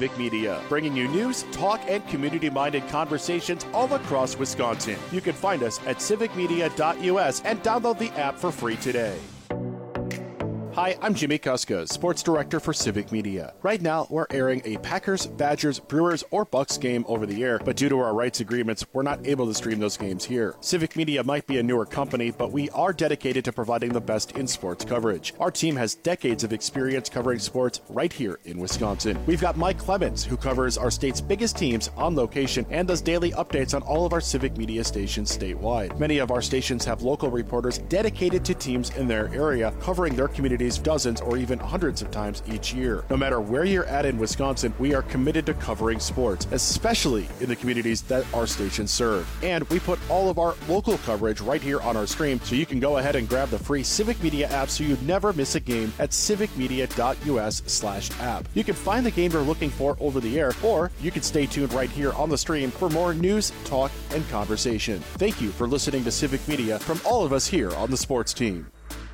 Civic Media, bringing you news, talk, and community-minded conversations all across Wisconsin. You can find us at civicmedia.us and download the app for free today. Hi, I'm Jimmy Kuska, Sports Director for Civic Media. Right now, we're airing a Packers, Badgers, Brewers, or Bucks game over the air, but due to our rights agreements, we're not able to stream those games here. Civic Media might be a newer company, but we are dedicated to providing the best in sports coverage. Our team has decades of experience covering sports right here in Wisconsin. We've got Mike Clemens, who covers our state's biggest teams on location and does daily updates on all of our Civic Media stations statewide. Many of our stations have local reporters dedicated to teams in their area, covering their communities dozens or even hundreds of times each year. No matter where you're at in Wisconsin, we are committed to covering sports, especially in the communities that our stations serve. And we put all of our local coverage right here on our stream, so you can go ahead and grab the free Civic Media app so you never miss a game at civicmedia.us/app. You can find the game you're looking for over the air, or you can stay tuned right here on the stream for more news, talk, and conversation. Thank you for listening to Civic Media from all of us here on the sports team.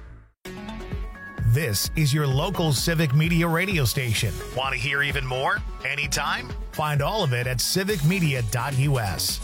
This is your local Civic Media radio station. Want to hear even more? Anytime? Find all of it at civicmedia.us.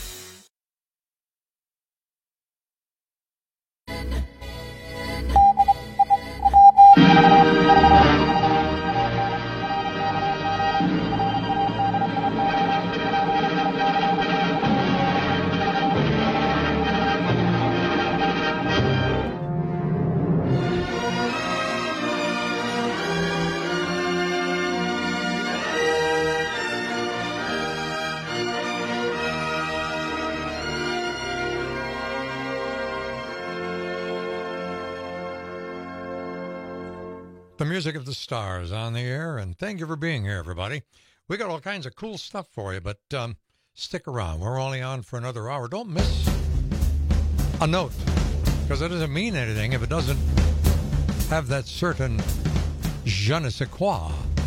The music of the stars on the air, and thank you for being here, everybody. We got all kinds of cool stuff for you, but stick around. We're only on for another hour. Don't miss a note, because it doesn't mean anything if it doesn't have that certain je ne sais quoi.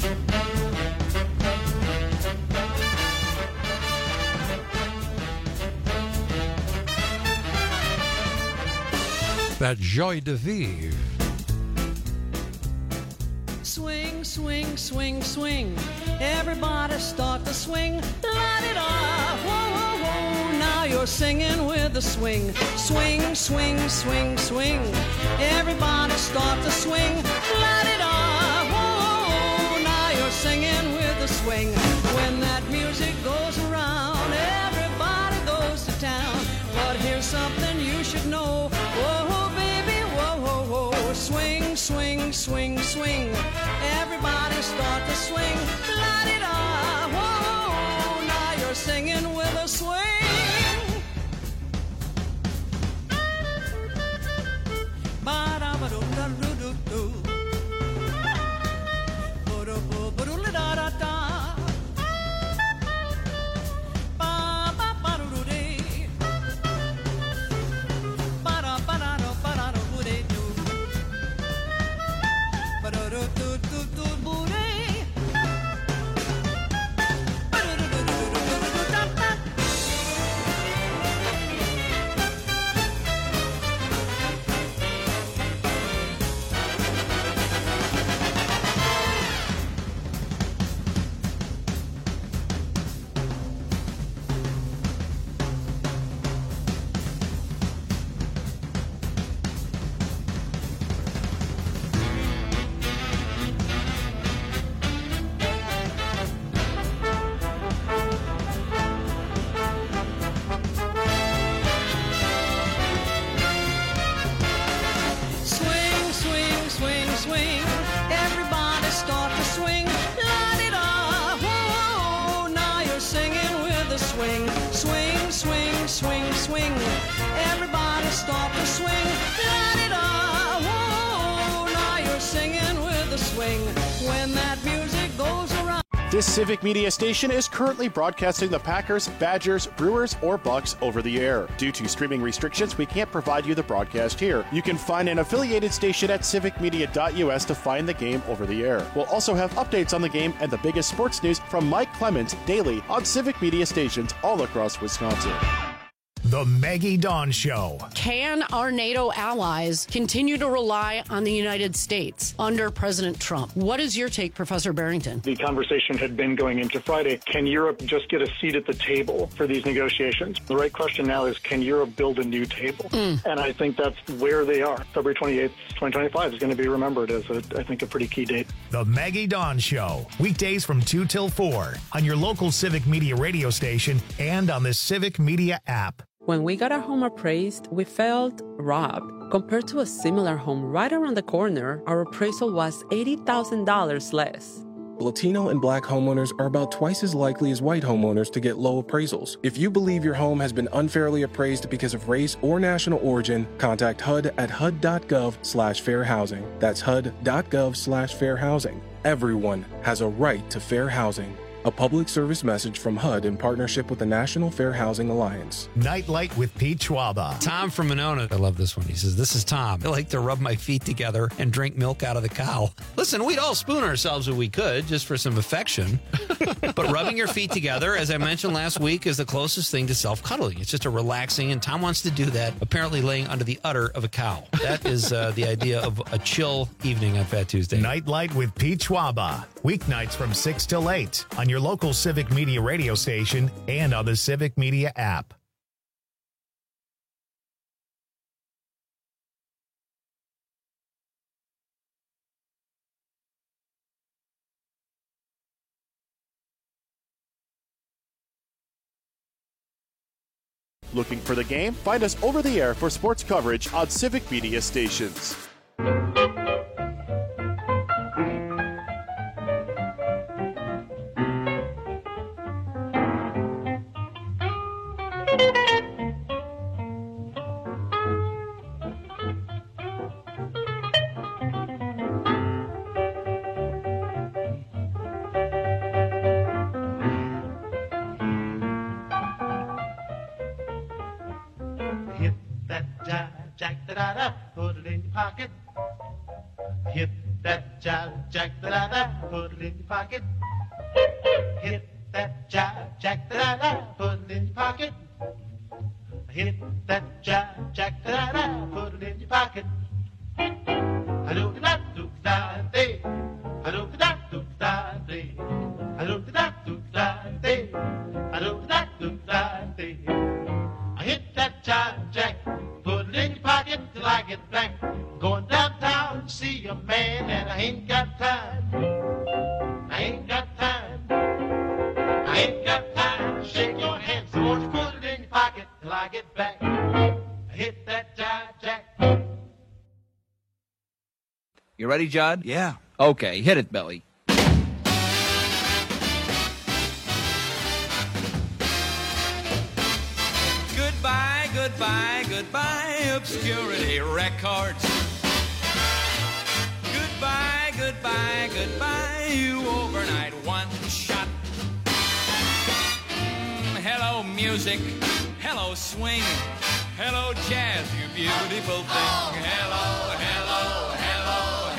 That joie de vivre. Swing, swing, swing, swing. Everybody start to swing. La-di-da, whoa, whoa, whoa. Now you're singing with the swing. Swing, swing, swing, swing. Everybody start to swing. La-di-da, whoa, whoa, whoa. Now you're singing with the swing. When that music goes around, everybody goes to town. But here's something you should know. Whoa, baby, whoa, whoa, whoa. Swing, swing, swing, swing. Everybody start to swing. La-di-da, whoa, now you're singing with a swing. Ba-da-ba-doo-da-doo-doo-doo. Ba-da-ba-ba-doo-la-da-da-da. Ba-ba-ba-doo-doo-dee. Ba-da-ba-da-doo-ba-da-doo-doo-doo. Ba-da-doo-doo-doo-doo-doo-dee. This Civic Media station is currently broadcasting the Packers, Badgers, Brewers, or Bucks over the air. Due to streaming restrictions, we can't provide you the broadcast here. You can find an affiliated station at civicmedia.us to find the game over the air. We'll also have updates on the game and the biggest sports news from Mike Clemens daily on Civic Media stations all across Wisconsin. The Maggie Dawn Show. Can our NATO allies continue to rely on the United States under President Trump? What is your take, Professor Barrington? The conversation had been going into Friday. Can Europe just get a seat at the table for these negotiations? The right question now is, can Europe build a new table? And I think that's where they are. February 28th, 2025 is going to be remembered as, I think, a pretty key date. The Maggie Dawn Show. Weekdays from 2 till 4 on your local Civic Media radio station and on the Civic Media app. When we got our home appraised, we felt robbed. Compared to a similar home right around the corner, our appraisal was $80,000 less. Latino and Black homeowners are about twice as likely as white homeowners to get low appraisals. If you believe your home has been unfairly appraised because of race or national origin, contact HUD at HUD.gov/fairhousing. That's HUD.gov/fairhousing. Everyone has a right to fair housing. A public service message from HUD in partnership with the National Fair Housing Alliance. Nightlight with Pete Schwaba. Tom from Monona. I love this one. He says, "This is Tom. I like to rub my feet together and drink milk out of the cow." Listen, we'd all spoon ourselves if we could, just for some affection. But rubbing your feet together, as I mentioned last week, is the closest thing to self-cuddling. It's just a relaxing, and Tom wants to do that, apparently laying under the udder of a cow. That is the idea of a chill evening on Fat Tuesday. Nightlight with Pete Schwaba. Weeknights from 6 till 8 on your local Civic Media radio station and on the Civic Media app. Looking for the game? Find us over the air for sports coverage on Civic Media stations. You ready, Judd? Yeah. Okay, hit it, Billy. Goodbye, goodbye, goodbye, Obscurity Records. Goodbye, goodbye, goodbye, you overnight one shot. Hello, music. Hello, swing. Hello, jazz, you beautiful thing. Oh. Hello, hello, hello,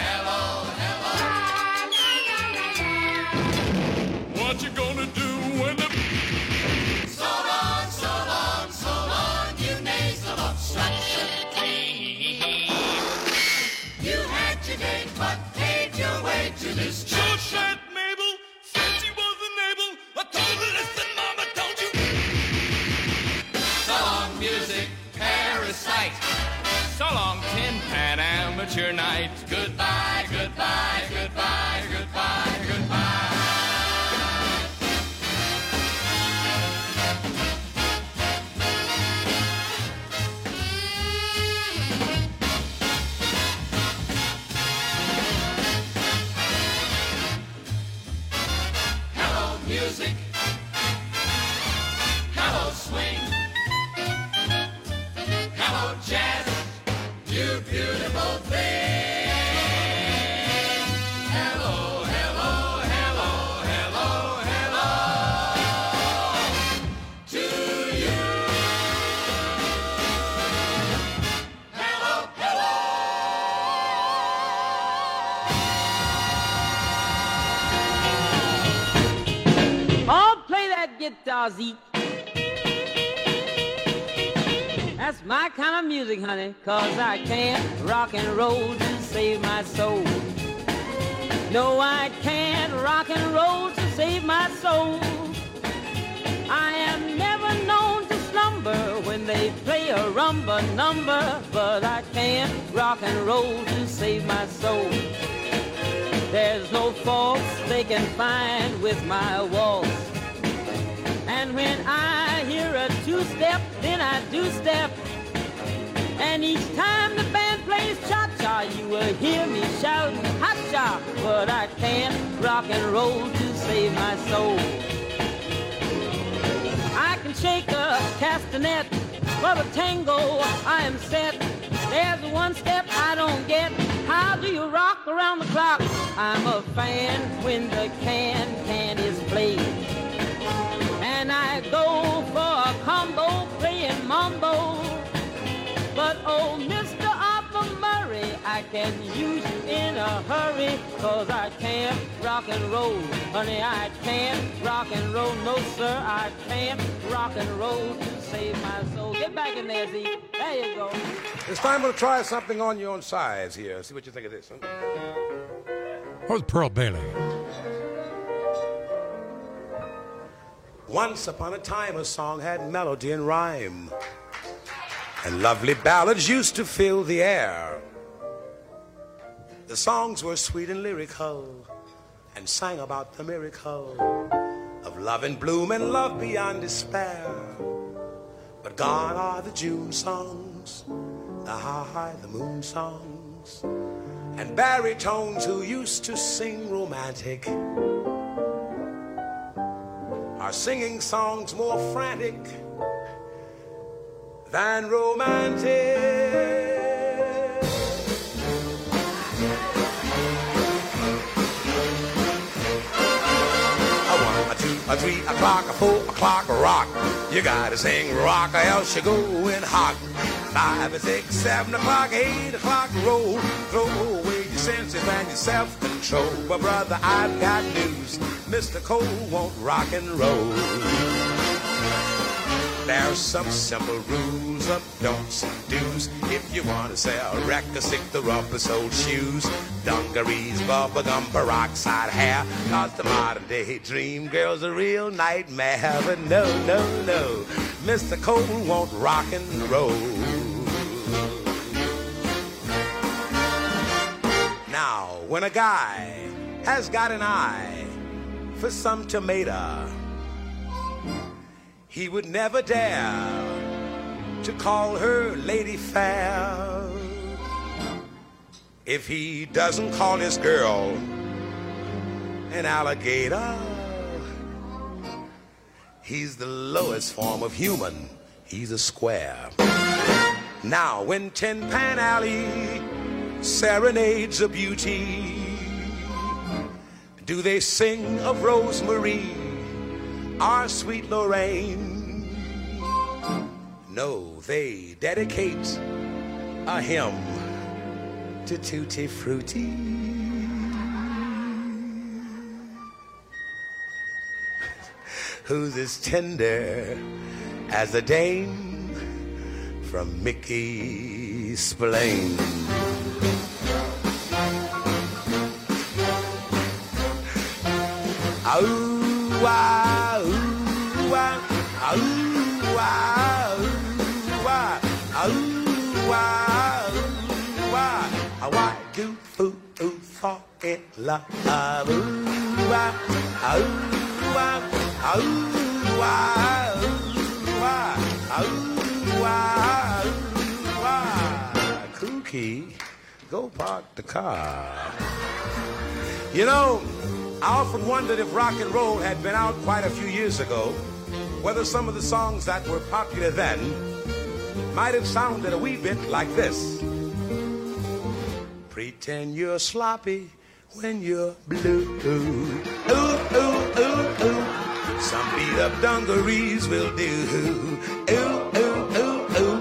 hello, hello. What you gonna do when the... So long, so long, so long, you nasal obstruction queen. You had your day, but paved your way to this church. So sad, Mabel, said she wasn't able. I told her, listen, Mama, told you. So long, music, parasite. So long, Tin Pan Amateur Night. Goodbye, goodbye, goodbye, goodbye, goodbye. Hello, music. Hello, swing. Hello, jazz. You beautiful thing. Hello, hello, hello, hello, hello to you. Hello, hello. Oh, play that guitar, Zeke. That's my kind of music, honey, 'cause I can't rock and roll to save my soul. No, I can't rock and roll to save my soul. I am never known to slumber when they play a rumba number, but I can't rock and roll to save my soul. There's no faults they can find with my waltz. And when I hear a two-step, then I do-step. And each time the band plays cha-cha, you will hear me shouting ha-cha. But I can't rock and roll to save my soul. I can shake a castanet, for the tango I am set. There's one step I don't get. How do you rock around the clock? I'm a fan when the can is played. And I go for a combo playing mambo. But oh, Mr. Arthur Murray, I can use you in a hurry, 'cause I can't rock and roll. Honey, I can't rock and roll. No, sir, I can't rock and roll to save my soul. Get back in there, Z. There you go. It's time to try something on your own size here. See what you think of this, huh? Where's Pearl Bailey? Once upon a time, a song had melody and rhyme, and lovely ballads used to fill the air. The songs were sweet and lyrical, and sang about the miracle of love in bloom and love beyond despair. But gone are the June songs, the high, the moon songs, and baritones who used to sing romantic are singing songs more frantic than romantic. 1, 2, 3 o'clock, 4 o'clock, rock. You gotta sing rock or else you're going hot. 5 and 6, 7 o'clock, 8 o'clock, roll. Throw away your senses and your self-control. But brother, I've got news. Mr. Cole won't rock and roll. There's some simple rules of don'ts and do's. If you want to sell records, stick the rubber-soled shoes, dungarees, bubblegum, peroxide hair. 'Cause the modern-day dream girl's a real nightmare. But no, no, no, Mr. Cole won't rock and roll. Now, when a guy has got an eye for some tomato, he would never dare to call her Lady Fair. If he doesn't call his girl an alligator, he's the lowest form of human. He's a square. Now, when Tin Pan Alley serenades a beauty, do they sing of Rosemary, our sweet Lorraine? No, they dedicate a hymn to Tutti Frutti. Who's as tender as a dame from Mickey Spillane. Ooh, ah, ooh, ah, ooh, ah, ooh, ah, ooh, ah, ooh, ah. Why do fools fall in love? Ooh, ah, ooh, ah, ooh, ah, ooh, ah, ooh, ah, ooh, ah. Kooky, go park the car. You know, I often wondered if rock and roll had been out quite a few years ago, whether some of the songs that were popular then might have sounded a wee bit like this. Pretend you're sloppy when you're blue. Ooh, ooh, ooh, ooh. Some beat up dungarees will do. Ooh, ooh, ooh, ooh.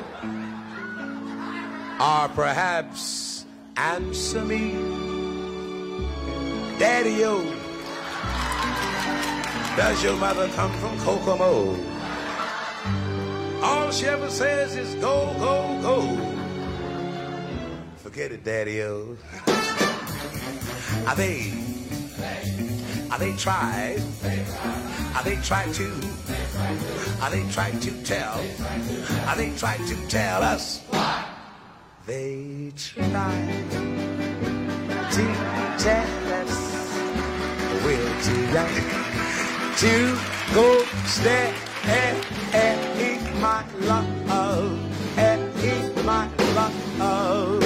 Or perhaps answer me, Daddy-o, does your mother come from Kokomo? Or she ever says is go, go, go. Forget it, Daddy-O. Are they tried? Are they tried to? Are they tried to tell? Are they tried to tell us? They tried to tell us we're too young to go stay. My love, my love.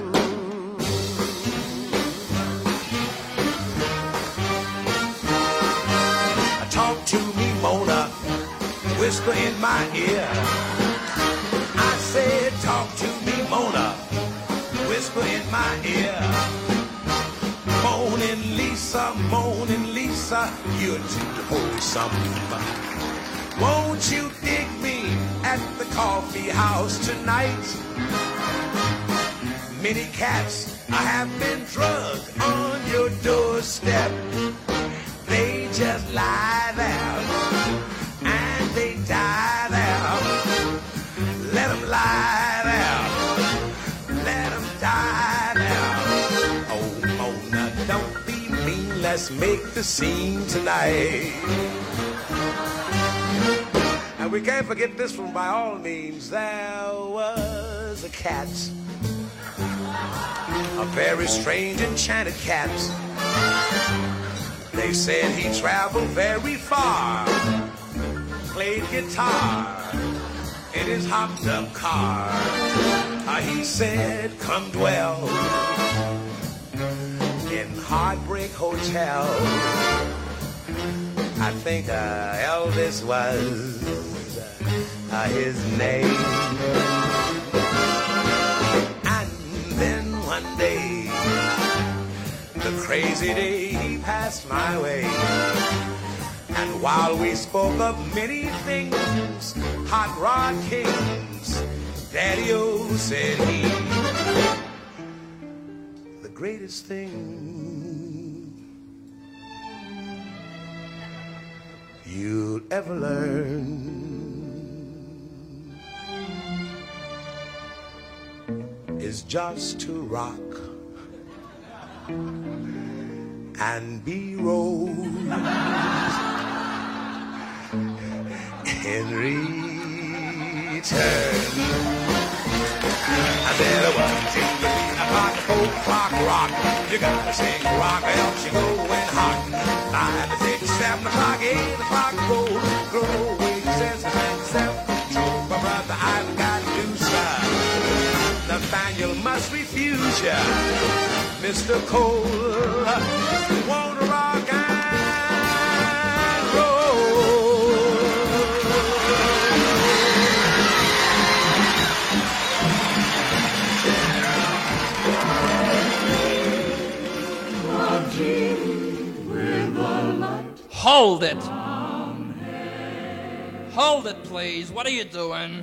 Talk to me, Mona, whisper in my ear. I said, talk to me, Mona, whisper in my ear. Moaning Lisa, you're too wholesome. Won't you dig me at the coffee house tonight? Many cats have been drugged on your doorstep. They just lie there and they die there. Let them lie there. Let them die there. Oh, Mona, don't be mean. Let's make the scene tonight. And we can't forget this one by all means. There was a cat, a very strange enchanted cat. They said he traveled very far, played guitar in his hopped up car. He said, come dwell in Heartbreak Hotel. I think Elvis was his name. And then one day, the crazy day he passed my way. And while we spoke of many things, hot rod kings, Daddy-O said he, the greatest thing you'll ever learn is just to rock and be rolled in return. And then a 1, 2, 3 o'clock, 4 o'clock rock. You gotta sing rock else you going hot. 5, 6, 7 o'clock, 8 o'clock, grow, 8, 7, 7. So my brother, I've got to do some. Nathaniel must refuse ya, Mr. Cole. Won't rock and roll. Hold it. Hold it, please. What are you doing?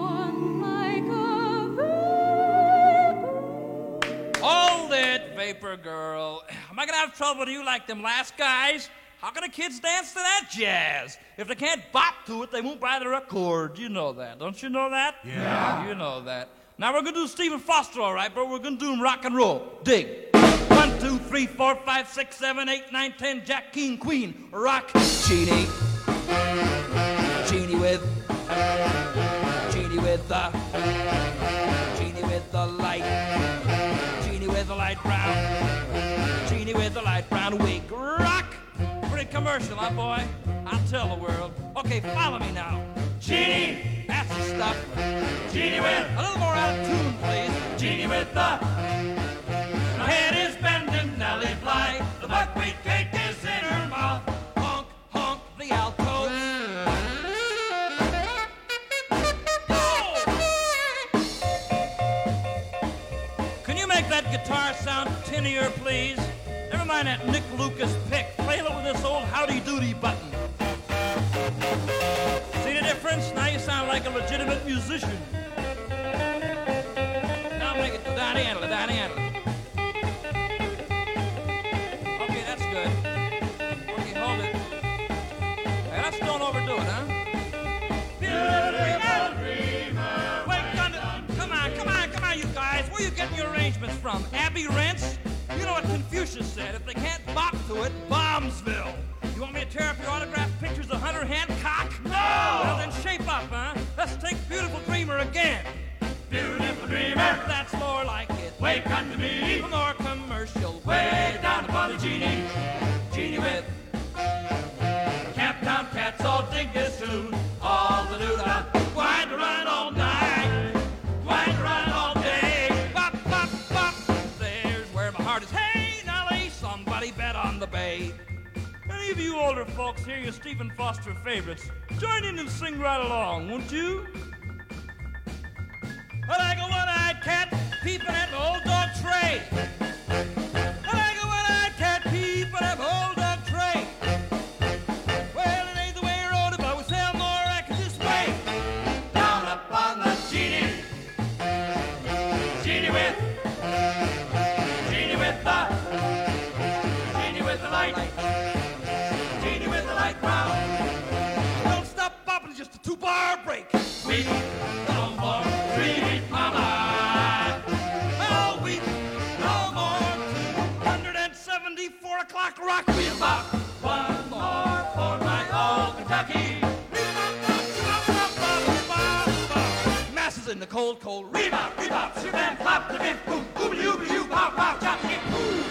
Hold it, Vapor Girl. Am I going to have trouble with you like them last guys? How can the kids dance to that jazz? If they can't bop to it, they won't buy the record. You know that. Don't you know that? Yeah. You know that. Now, we're going to do Stephen Foster, all right, but we're going to do him rock and roll. Dig. 1, 2, 3, 4, 5, 6, 7, 8, 9, 10, Jack, King, Queen. Rock. Genie. Genie with the light. Genie with the light brown. Genie with the light brown wig. Rock. Pretty commercial, huh, boy? I'll tell the world. Okay, follow me now. Genie. That's the stuff. Genie with a little more out of tune, please. Genie with the head is bending, Nellie fly. The buckwheat cake is in her mouth. Honk, honk, the alto. Can you make that guitar sound tinnier, please? Never mind that Nick Lucas pick. Play it with this old howdy doody button. See the difference? Now you sound like a legitimate musician. Now make it Donnie Handler, Donnie Handler. Okay, that's good. Okay, hold it. Hey, let's don't overdo it, huh? Beautiful dream. arrangements from Abbey Rents. You know what Confucius said, if they can't bop to it, Bombsville. You want me to tear up your autographed pictures of Hunter Hancock? No! Well, then shape up, huh? Let's take Beautiful Dreamer again. Beautiful Dreamer, that's more like it. Wake unto me. More commercial, way down upon the genie. Genie with Camptown Cats, all dig this tune. All the doo-dah, why to run all night? Why to run all day? Bop, bop, bop. There's where my heart is. Hey, now lay somebody bet on the bay. Any of you older folks hear your Stephen Foster favorites, join in and sing right along, won't you? Like a one-eyed cat peeping at my old dog Trey. Like a one-eyed cat peeping at my old dog Trey. Well, it ain't the way I wrote it, but we sell more records this way. Down up on the genie. Genie with the light. Genie with the light brown. Don't stop bopping, just a 2-bar break. Sweet, no more, sweet mama. Oh, weep, no more. 274 o'clock rock. We'll bop one more for my old Kentucky. Masses in the cold, cold. Rebop, rebop, shoot and flop the bip, boom, boobly, oobly, you, pop, pop, chop, skip, boom.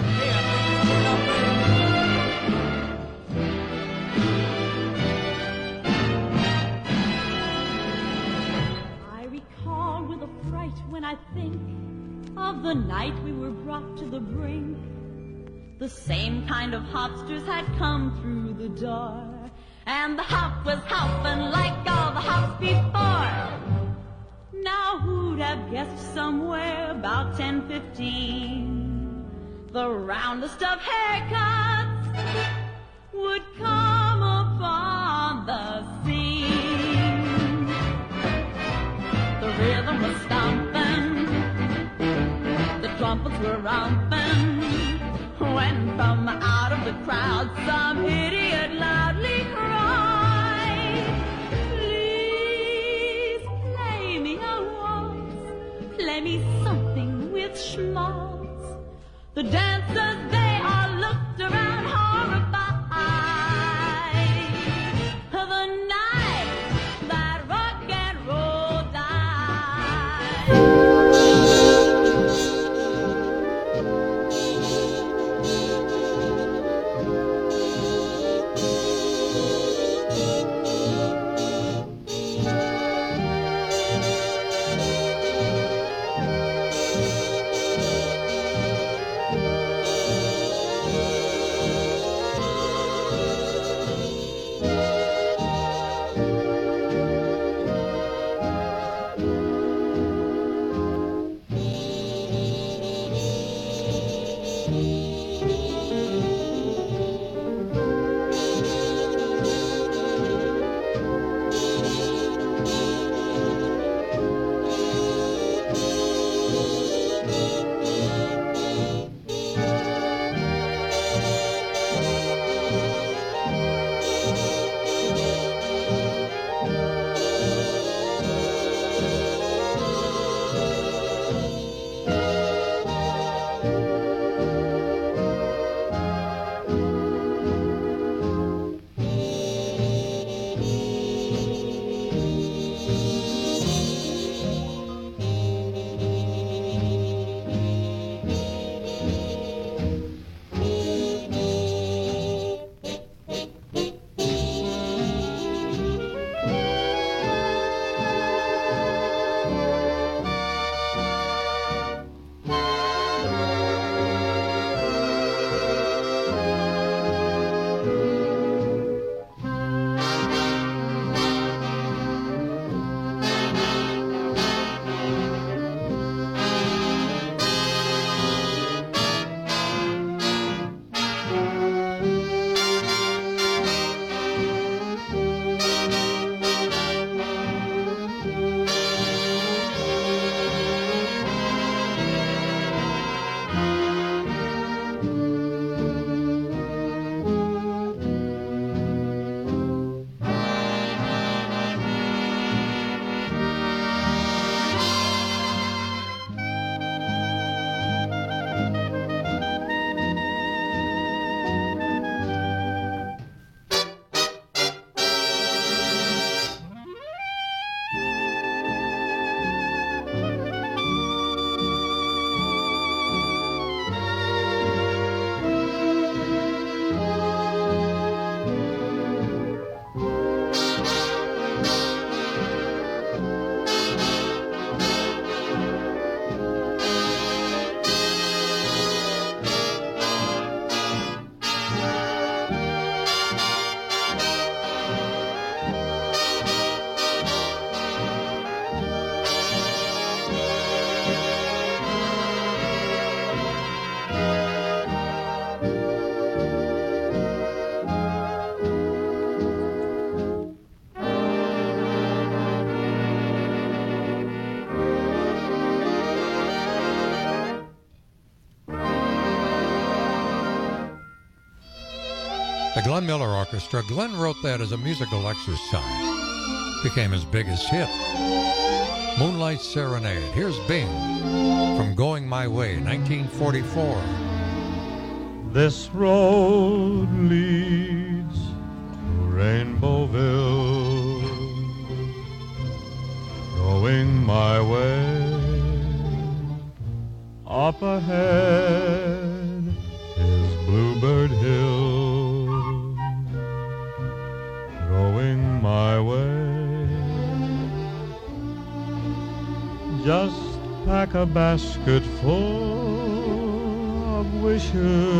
When I think of the night we were brought to the brink, the same kind of hopsters had come through the door, and the hop was hopping like all the hops before. Now who'd have guessed somewhere about 10:15 the roundest of haircuts would come upon the scene. The rhythm was stomping, the trumpets were romping, when from out of the crowd some idiot loudly cried, "Please play me a waltz, play me something with schmaltz." The dancers, they all looked around horrified. The night that rock and roll died. The Glenn Miller Orchestra. Glenn wrote that as a musical exercise. Became his biggest hit. Moonlight Serenade. Here's Bing from Going My Way, 1944. This road leads to Rainbowville, going my way. Up ahead is Bluebird Hill, going my way. Just pack a basket full of wishes,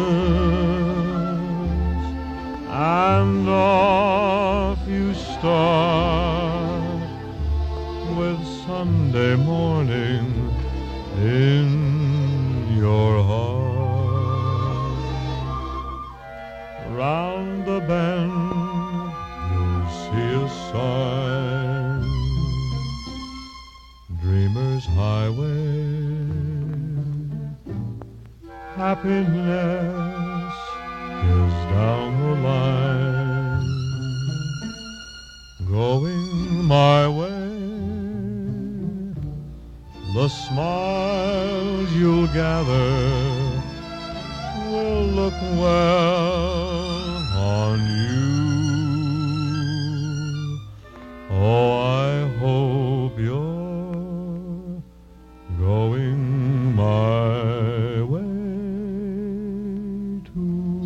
and off you start with Sunday morning in your heart. Round the bend you'll see a sign, Dreamer's Highway. Happiness is down the line, going my way. The smiles you'll gather will look well on you. Oh, I hope you're going my way too.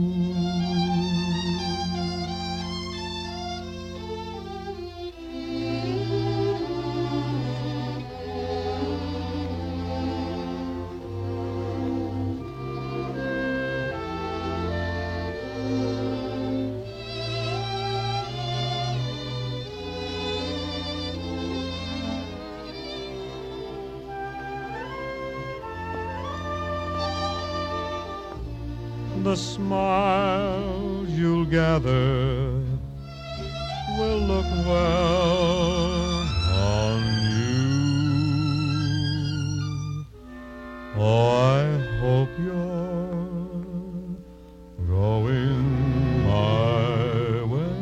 The smiles you'll gather will look well on you. Oh, I hope you're going my way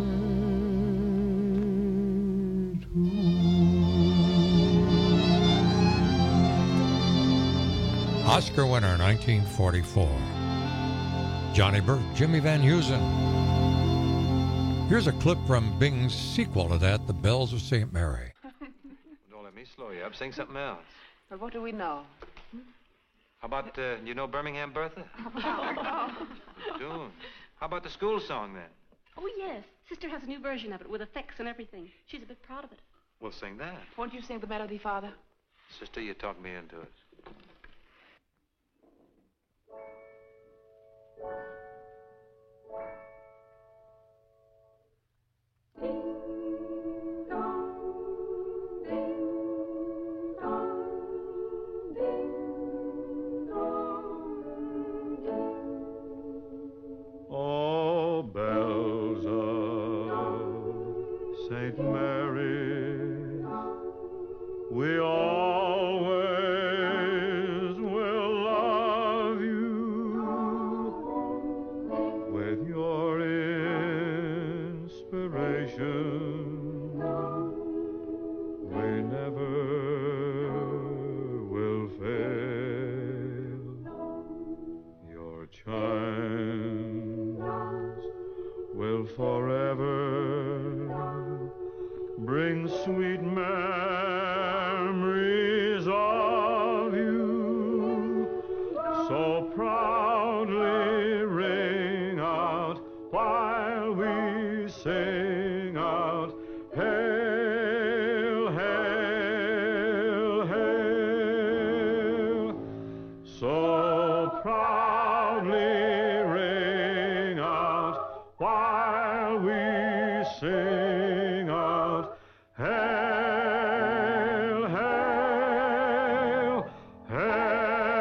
too. Oscar winner, 1944. Johnny Burke, Jimmy Van Heusen. Here's a clip from Bing's sequel to that, The Bells of St. Mary. Don't let me slow you up. Sing something else. Well, what do we know? How about, you know Birmingham Bertha? Tune. How about the school song, then? Oh, yes. Sister has a new version of it with effects and everything. She's a bit proud of it. We'll sing that. Won't you sing the melody, Father? Sister, you talked me into it. Oh, bells of St. Mary's, we always will love you with your inspiration. We never will fail. Your chimes will forever bring sweet memories of you. So proudly ring out while we sing out, hail, hail, hail. So proudly ring out while we sing out, hail, hail, hail.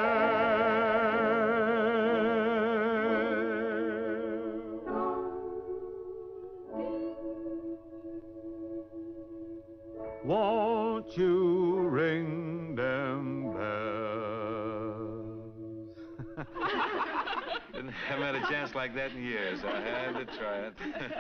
Won't you ring them bells? Haven't had a chance like that in years. I had to try it.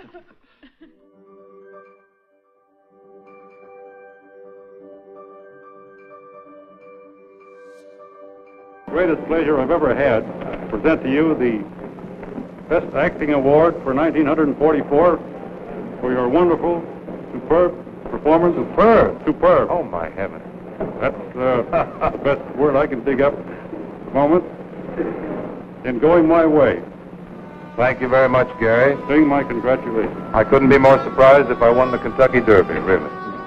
Greatest pleasure I've ever had to present to you the Best Acting Award for 1944 for your wonderful, superb performance. Superb. Oh, my heavens. That's the best word I can dig up at the moment. In Going My Way. Thank you very much, Gary. Sing my congratulations. I couldn't be more surprised if I won the Kentucky Derby, really.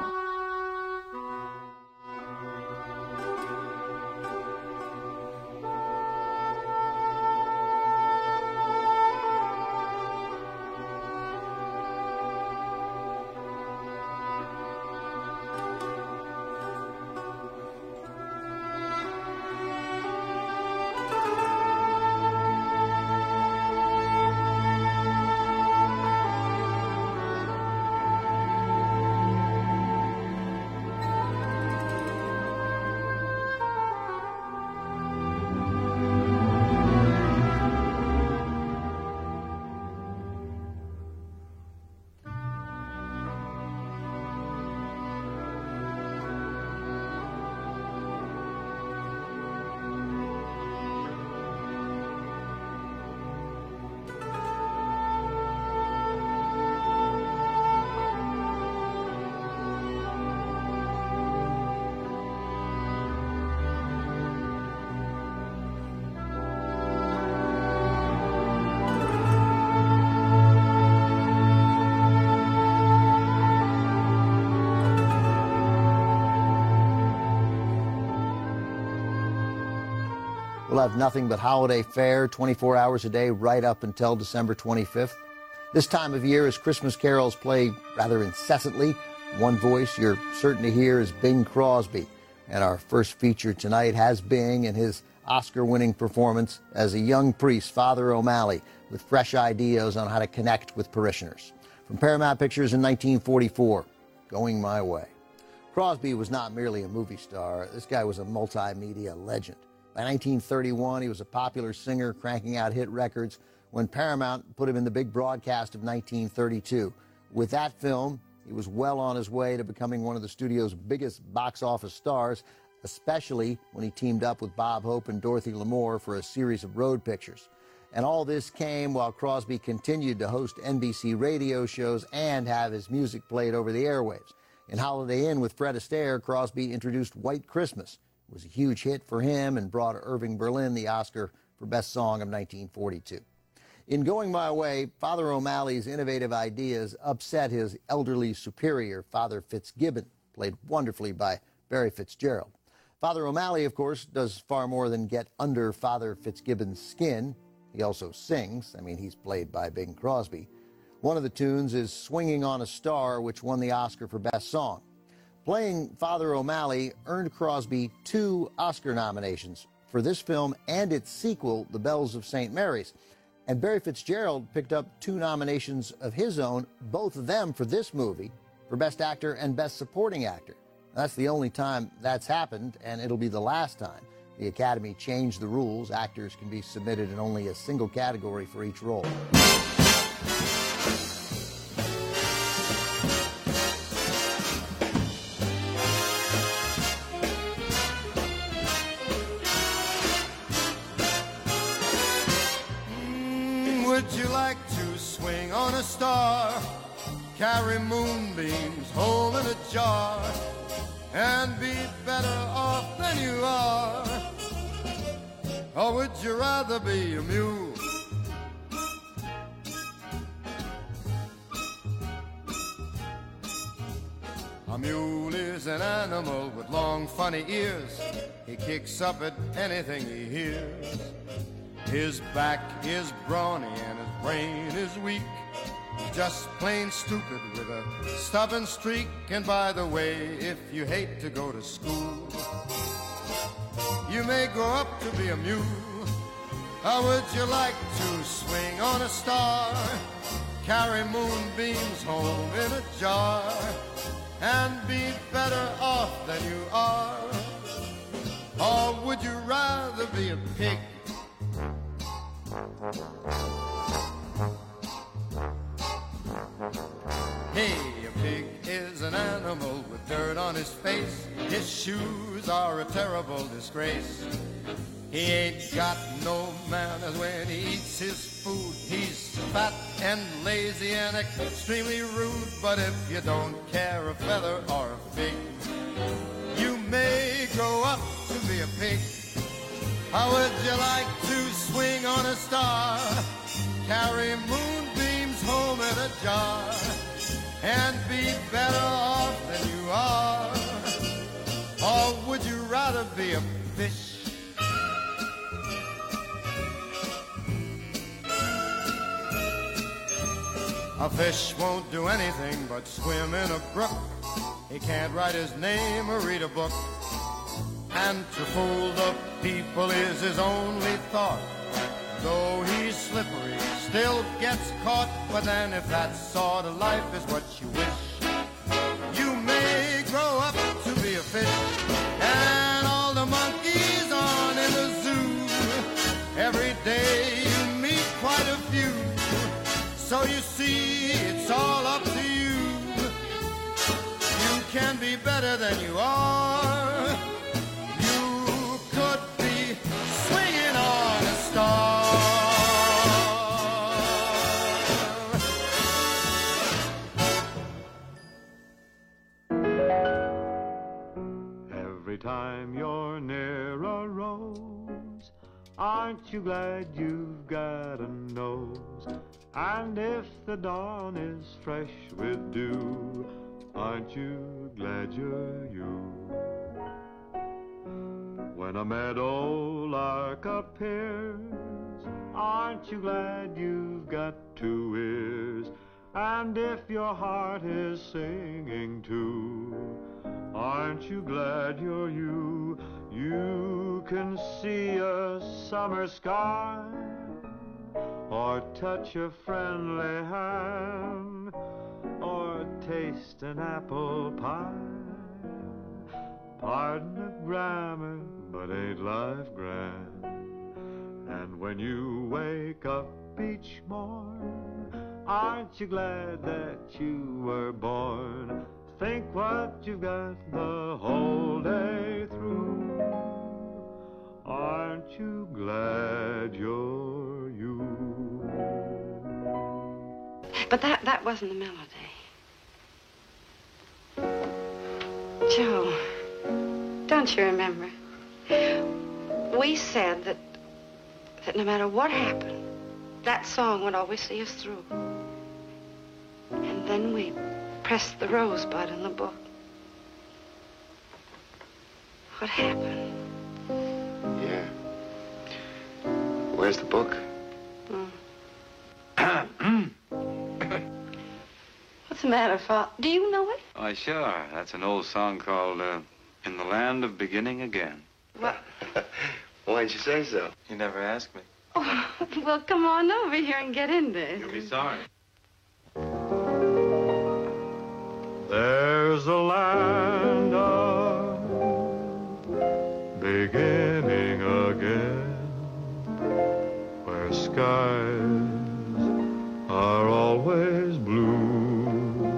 We'll have nothing but holiday fare 24 hours a day right up until December 25th. This time of year, as Christmas carols play rather incessantly, one voice you're certain to hear is Bing Crosby. And our first feature tonight has Bing and his Oscar-winning performance as a young priest, Father O'Malley, with fresh ideas on how to connect with parishioners. From Paramount Pictures in 1944, Going My Way. Crosby was not merely a movie star. This guy was a multimedia legend. By 1931, he was a popular singer cranking out hit records when Paramount put him in the big broadcast of 1932. With that film, he was well on his way to becoming one of the studio's biggest box office stars, especially when he teamed up with Bob Hope and Dorothy Lamour for a series of road pictures. And all this came while Crosby continued to host NBC radio shows and have his music played over the airwaves. In Holiday Inn with Fred Astaire, Crosby introduced White Christmas. It was a huge hit for him and brought Irving Berlin the Oscar for Best Song of 1942. In Going My Way, Father O'Malley's innovative ideas upset his elderly superior, Father Fitzgibbon, played wonderfully by Barry Fitzgerald. Father O'Malley, of course, does far more than get under Father Fitzgibbon's skin. He also sings. He's played by Bing Crosby. One of the tunes is Swinging on a Star, which won the Oscar for Best Song. Playing Father O'Malley earned Crosby 2 Oscar nominations for this film and its sequel, The Bells of St. Mary's. And Barry Fitzgerald picked up 2 nominations of his own, both of them for this movie, for Best Actor and Best Supporting Actor. That's the only time that's happened, and it'll be the last time. The Academy changed the rules. Actors can be submitted in only a single category for each role. Would you like to swing on a star, carry moonbeams home in a jar, and be better off than you are? Or would you rather be a mule? A mule is an animal with long funny ears. He kicks up at anything he hears. His back is brawny and his brain is weak. Just plain stupid with a stubborn streak. And by the way, if you hate to go to school, you may grow up to be a mule. How would you like to swing on a star, carry moonbeams home in a jar, and be better off than you are? Or would you rather be a pig? an animal with dirt on his face. His shoes are a terrible disgrace. He ain't got no manners when he eats his food. He's fat and lazy and extremely rude. But if you don't care a feather or a fig, you may grow up to be a pig. How would you like to swing on a star, carry moonbeams home in a jar, and be better off than you are? Or would you rather be a fish? A fish won't do anything but swim in a brook. He can't write his name or read a book. And to fool the people is his only thought. Though he's slippery, still gets caught. But then if that sort of life is what you wish, you may grow up to be a fish. And all the monkeys on in the zoo, every day you meet quite a few. So you see, it's all up to you. You can be better than you are. You could be swinging on a star. Every time you're near a rose, aren't you glad you've got a nose? And if the dawn is fresh with dew, aren't you glad you're you? When a meadow lark appears, aren't you glad you've got two ears? And if your heart is singing too, aren't you glad you're you? You can see a summer sky, or touch a friendly hand, or taste an apple pie. Pardon the grammar, but ain't life grand? And when you wake up each morn, aren't you glad that you were born? Think what you've got the whole day through. Aren't you glad you're you? But that wasn't the melody. Joe, don't you remember? We said that no matter what happened, that song would always see us through. And then we pressed the rosebud in the book. What happened? Yeah. Where's the book? What's the matter, Fa? Do you know it? Why, sure. That's an old song called In the Land of Beginning Again. What? Why didn't you say so? You never asked me. Oh, well, come on over here and get in there. You'll be sorry. There's a land of beginning again, where skies are always blue.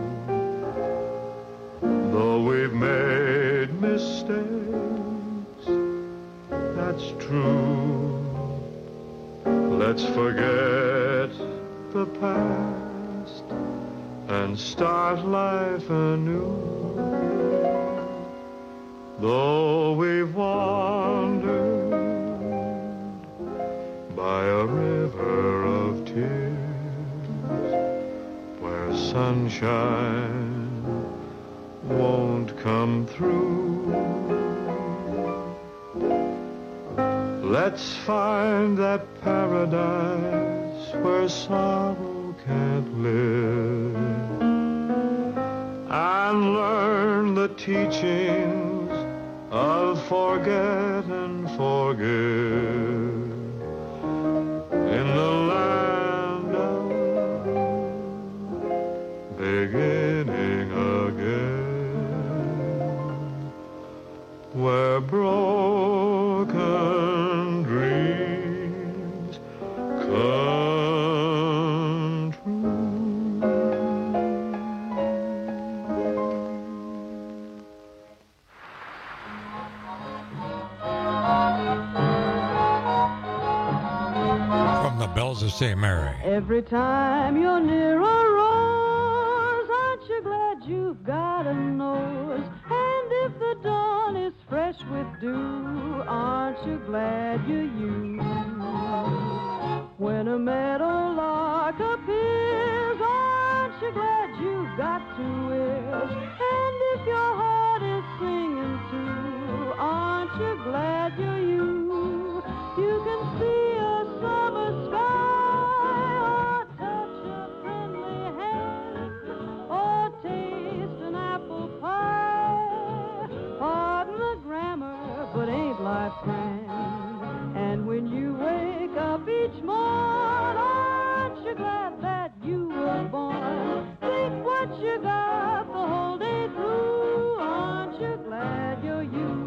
Though we've made mistakes, that's true. Let's forget the past and start life anew. Though we've wandered by a river of tears, where sunshine won't come through, let's find that paradise where sorrow can't live, and learn the teachings of forget and forgive. In the land of beginning again, where broken dreams come true. Bells of St. Mary. Every time you're near a rose, aren't you glad you've got a nose? And if the dawn is fresh with dew, aren't you glad you're you? When a meadowlark appears, aren't you glad you've got two ears? And if your heart is singing too, aren't you glad you're you? You can see a summer sky, or touch a friendly hand, or taste an apple pie. Pardon the grammar, but ain't life grand? And when you wake up each morn, aren't you glad that you were born? Think what you got the whole day through, aren't you glad you're you?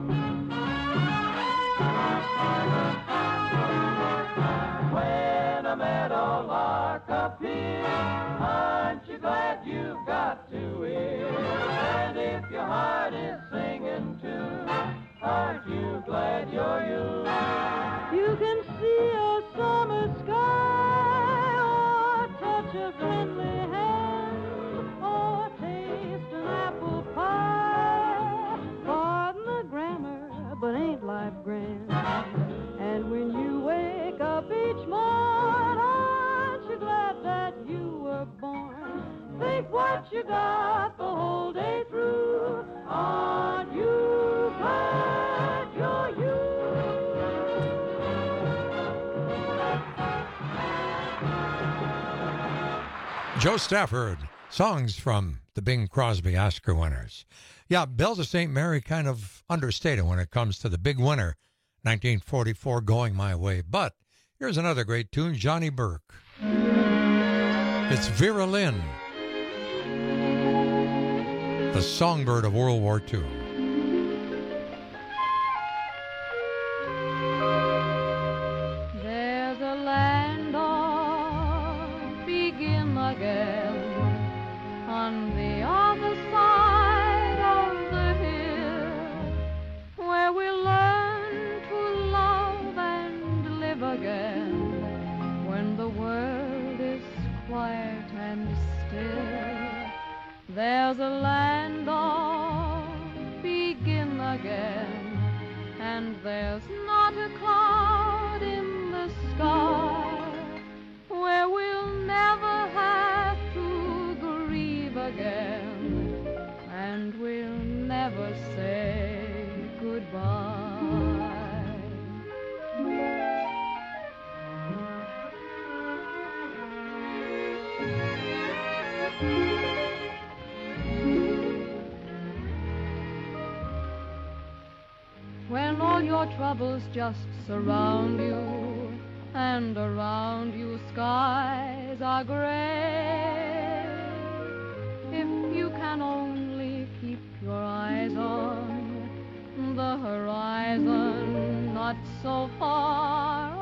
When a meadowlark appears, aren't you glad you've got two ears? And if your heart is singing too, aren't you glad you're you? You can see a summer sky, or touch a friendly hand, or taste an apple pie. Pardon the grammar, but ain't life grand? And when you wake up each morn, aren't you glad that you were born? Think what you got the whole day through, aren't you glad you're you? Joe Stafford, songs from the Bing Crosby Oscar winners. Yeah, Bells of St. Mary kind of understated when it comes to the big winner, 1944, Going My Way. But here's another great tune, Johnny Burke. It's Vera Lynn, the songbird of World War II. There's a land of begin again on the other side of the hill, where we learn to love and live again when the world is quiet and still. There's a land of begin again, and there's not a cloud in the sky, where we'll never have to grieve again, and we'll never say goodbye. When all your troubles just surround you, and around you skies are gray, if you can only keep your eyes on the horizon, not so far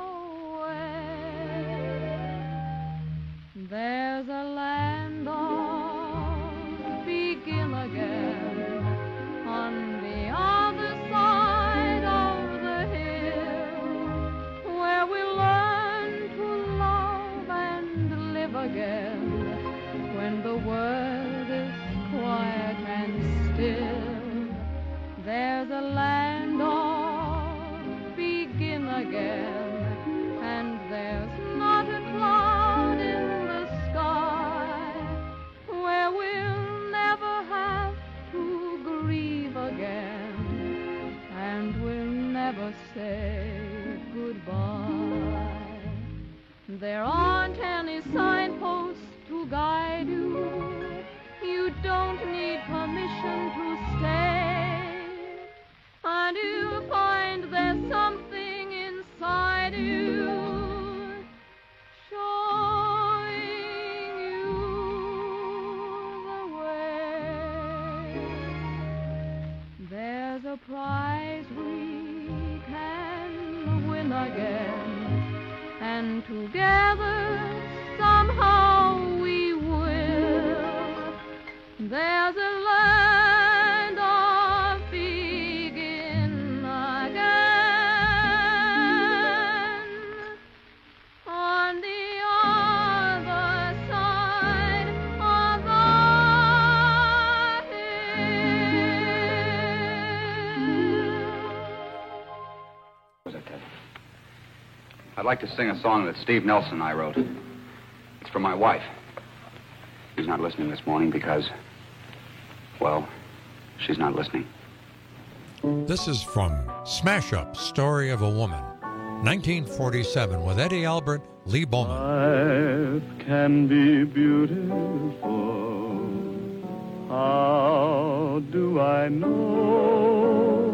away, there's a land of begin again on the other side of the hill, where we learn to love and live again when the world is quiet and still. There's a land of begin again, and there's not a cloud in the sky, where we'll never have to grieve again, and we'll never say goodbye. There aren't any signposts to guide you. You don't need permission to stay, and you'll find there's something inside you showing you the way. There's a prize we can win again, and together somehow we will. There's a land of begin again on I'd like to sing a song that Steve Nelson and I wrote. It's for my wife. She's not listening this morning because, well, she's not listening. This is from Smash Up, Story of a Woman, 1947, with Eddie Albert, Lee Bowman. Life can be beautiful. How do I know?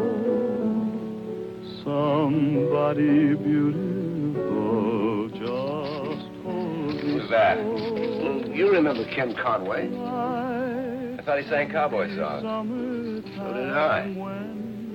Somebody beautiful just hold me. Who's that? You remember Ken Conway? I thought he sang cowboy songs. So did I.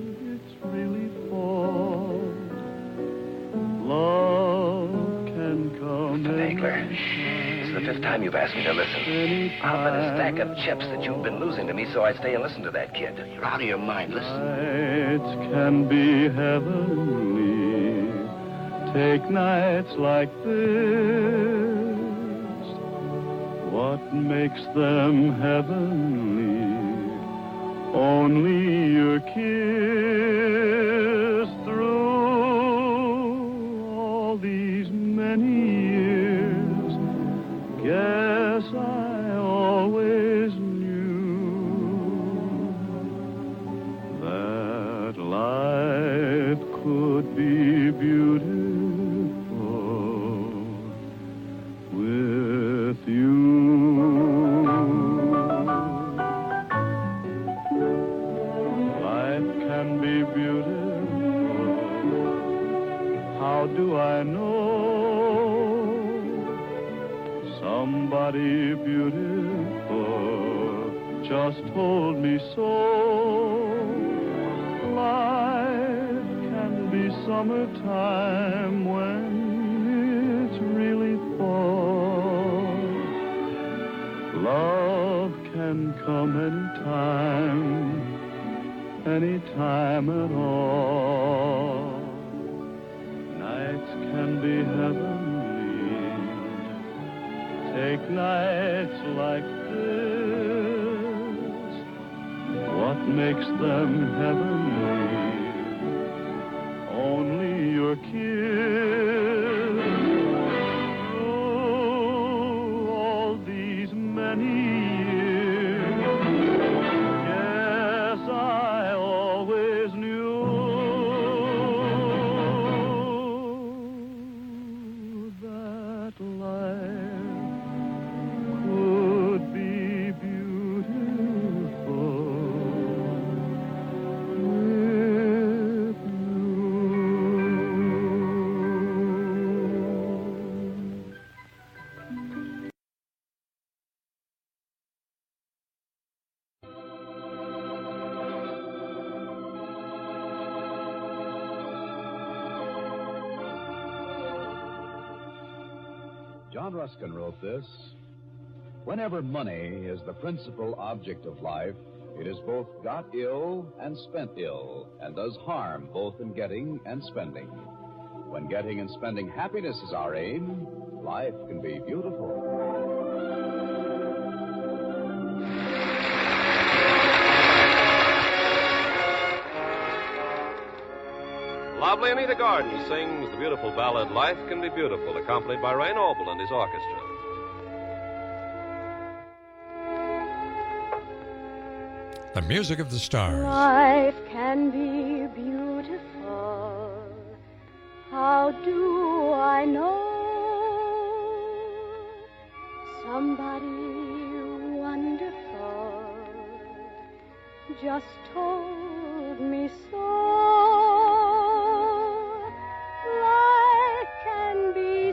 Love can come. Mr. Nagler, this is the 5th time you've asked me to listen. I'll bet a stack of chips that you've been losing to me, so I'd stay and listen to that kid. You're out of your mind. Listen. Nights can be heavenly. Take nights like this. What makes them heavenly? Only your kiss through all these many years. Guess I always knew that life could be beautiful with you. How do I know? Somebody beautiful just told me so. Life can be summertime when it's really fall. Love can come anytime at all. Nights can be heavenly. Take nights like this. What makes them heavenly? Only your kiss. Through all these many years, yes, I always knew that life could be beautiful with John Ruskin wrote this. Whenever money is the principal object of life, it is both got ill and spent ill, and does harm both in getting and spending. When getting and spending happiness is our aim, life can be beautiful. Lovely Anita Gordon sings the beautiful ballad Life Can Be Beautiful, accompanied by Ray Noble and his orchestra. The music of the stars. Life can be beautiful. How do I know? Somebody wonderful just told me so. Life can be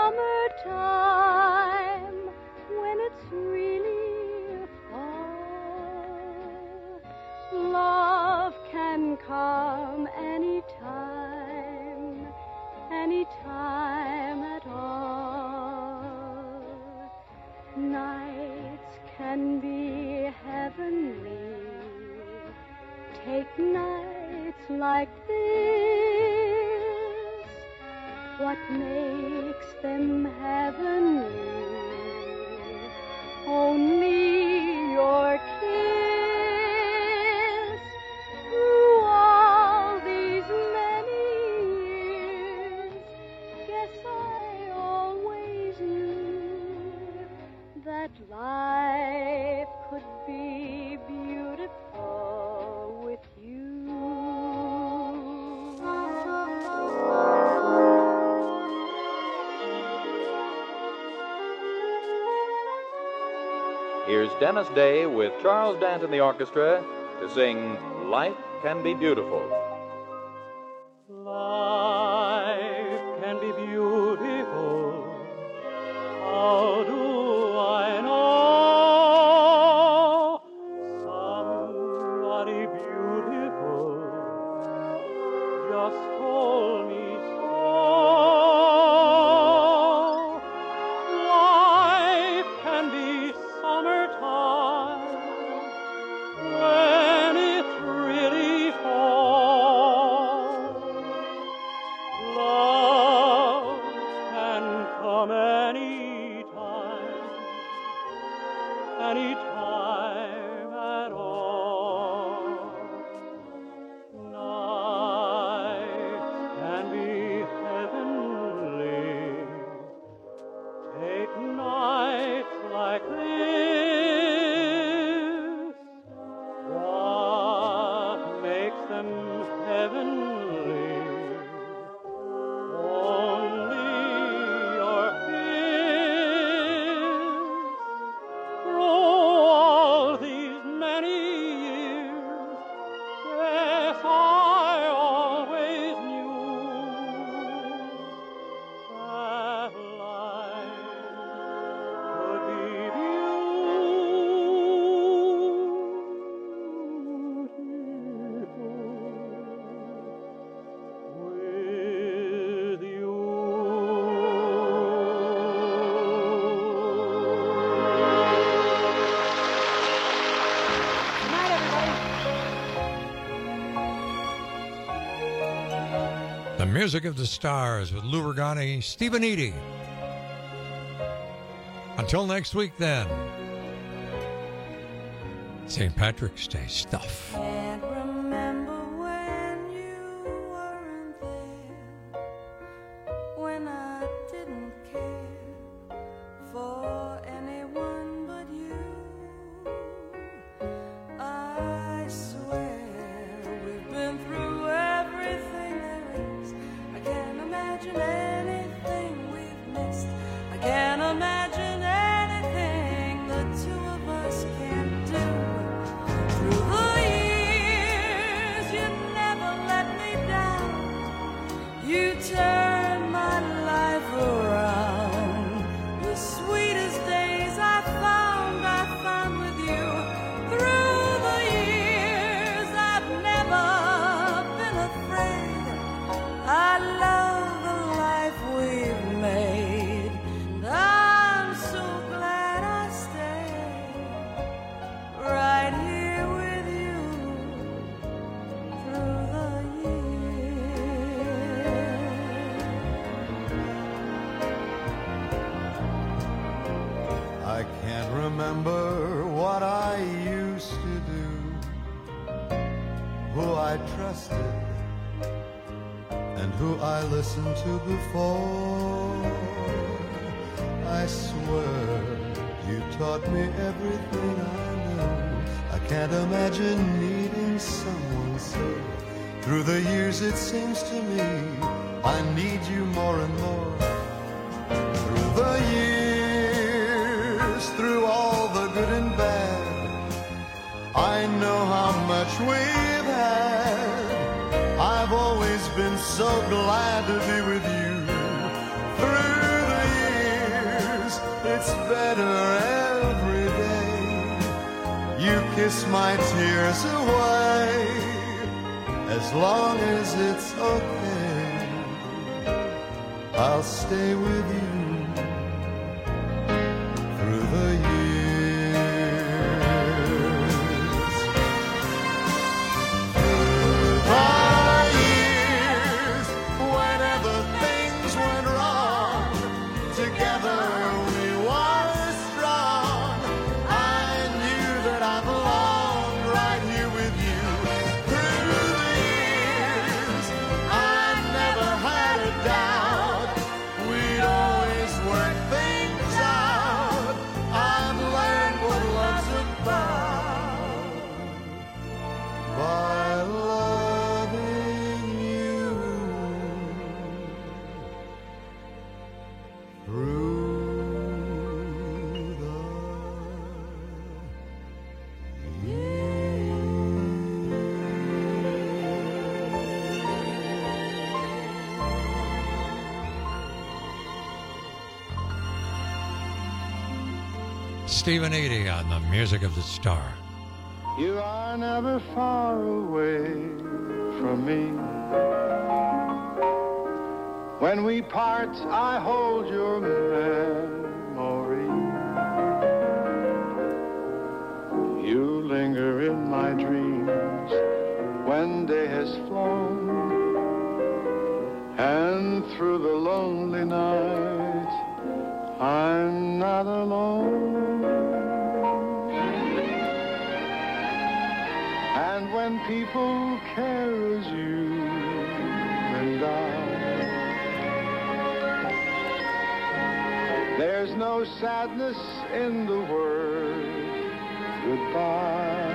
summertime when it's really fall. Love can come anytime, anytime at all. Nights can be heavenly. Take nights like this. What makes them heavenly? Only your kiss. Through all these many years, guess Dennis Day with Charles Dant and the orchestra to sing Life Can Be Beautiful. Life can be beautiful. How do I know? Somebody beautiful just told me so. Life can be summertime when it's really fall. Love can come anytime at all. Nights can be heavenly. Take nights like this. What makes them heavenly? Only your kiss. Through all these many years, yes, I always knew that life could be beautiful with you. The Music of the Stars with Lou Regani, Stephen Eady. Until next week, then. St. Patrick's Day stuff. Can't remember when you weren't there, when I didn't care for anyone but you. I swear we've been through everything there is. I can't imagine anything we've missed. I can't imagine anything the two of us can't do. Through the years, you never let me down. You turned my life around. The sweetest days I found with you. Through the years, I've never been afraid. I love the life we've made, and I'm so glad I stayed right here with you through the years. I can't remember what I used to do, who I trusted, and who I listened to before. I swear you taught me everything I know. I can't imagine needing someone so. Through the years it seems to me I need you more and more. Through the years, through all the good and bad, I know how much we've had. I've always been so glad to be with you. Through the years, it's better every day. You kiss my tears away, as long as it's okay. I'll stay with you through the years. Through the years, whenever things went wrong, together we were strong. I knew that I belonged right here with you. Through the years, I never had a doubt. We'd always work things out. I Stephen Eady on the Music of the Star. You are never far away from me. When we part, I hold your memory. You linger in my dreams when day has flown, and through the lonely night, I'm not alone. And when people care as you and I, there's no sadness in the word goodbye,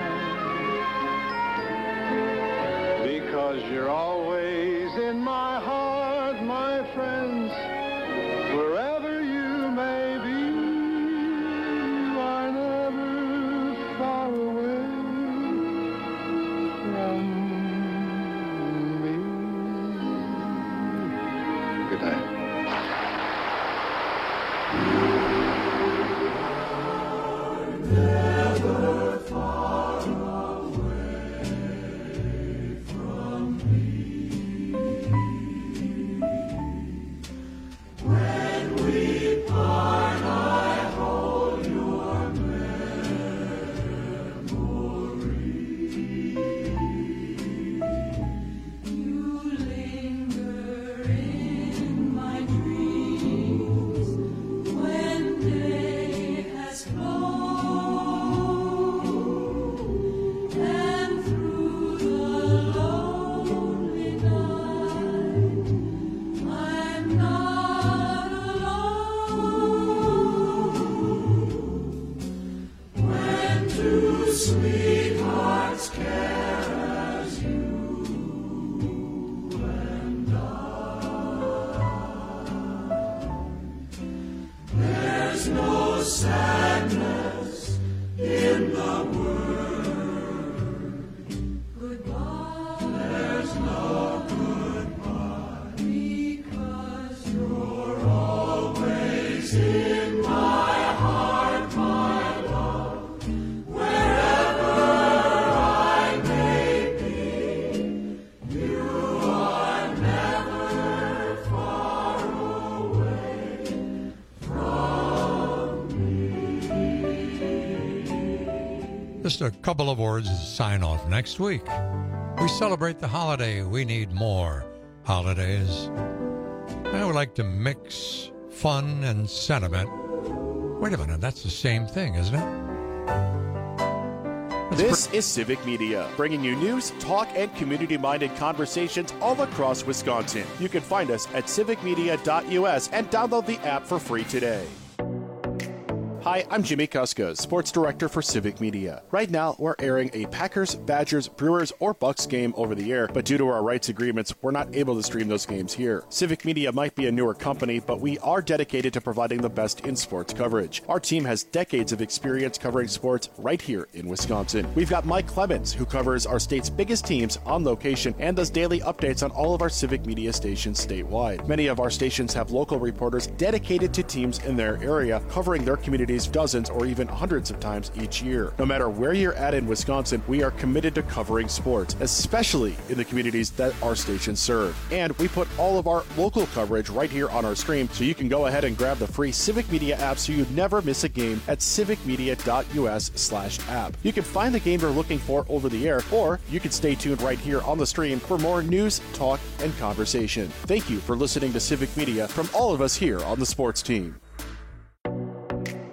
because you're always in my heart, my friends, wherever you may be. You are never far away from me. Good night. Never far away from me. When we part, I hold your memory. You linger in my dreams when day has flown, and through the lonely night, I'm not alone. When two sweethearts care as you and I, there's no sadness in the word goodbye. There's no goodbye, because you're always in my heart, my love, wherever I may be. You are never far away from me. Just a couple of words as a sign off. Next week, we celebrate the holiday. We need more holidays. I would like to mix fun and sentiment. Wait a minute, that's the same thing, isn't it? This is Civic Media, bringing you news, talk, and community-minded conversations all across Wisconsin. You can find us at civicmedia.us and download the app for free today. Hi, I'm Jimmy Kuska, Sports Director for Civic Media. Right now, we're airing a Packers, Badgers, Brewers, or Bucks game over the air, but due to our rights agreements, we're not able to stream those games here. Civic Media might be a newer company, but we are dedicated to providing the best in sports coverage. Our team has decades of experience covering sports right here in Wisconsin. We've got Mike Clemens, who covers our state's biggest teams on location and does daily updates on all of our Civic Media stations statewide. Many of our stations have local reporters dedicated to teams in their area, covering their communities dozens or even hundreds of times each year. No matter where you're at in Wisconsin, we are committed to covering sports, especially in the communities that our stations serve. And we put all of our local coverage right here on our stream, so you can go ahead and grab the free Civic Media app so you never miss a game at civicmedia.us/app. You can find the game you're looking for over the air, or you can stay tuned right here on the stream for more news, talk, and conversation. Thank you for listening to Civic Media from all of us here on the sports team.